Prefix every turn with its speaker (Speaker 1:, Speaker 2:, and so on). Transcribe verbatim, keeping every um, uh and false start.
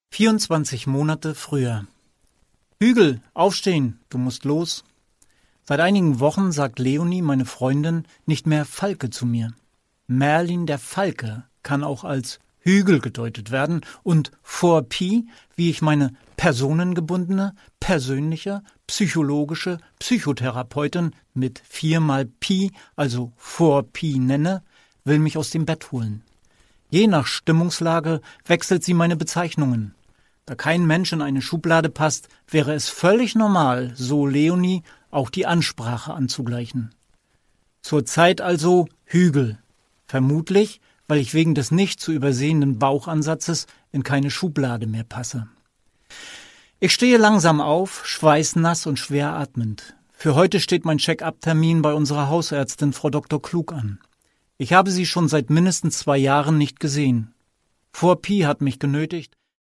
Speaker 1: vierundzwanzig Monate früher. Hügel, aufstehen, du musst los. Seit einigen Wochen sagt Leonie, meine Freundin, nicht mehr Falke zu mir. Merlin der Falke kann auch als Hügel gedeutet werden und four P, wie ich meine personengebundene, persönliche, psychologische Psychotherapeutin mit viermal Pi, also four P nenne, will mich aus dem Bett holen. Je nach Stimmungslage wechselt sie meine Bezeichnungen. Da kein Mensch in eine Schublade passt, wäre es völlig normal, so Leonie, auch die Ansprache anzugleichen. Zurzeit also Hügel. Vermutlich, weil ich wegen des nicht zu übersehenden Bauchansatzes in keine Schublade mehr passe. Ich stehe langsam auf, schweißnass und schwer atmend. Für heute steht mein Check-up-Termin bei unserer Hausärztin Frau Doktor Klug an. Ich habe sie schon seit mindestens zwei Jahren nicht gesehen. four P hat mich genötigt,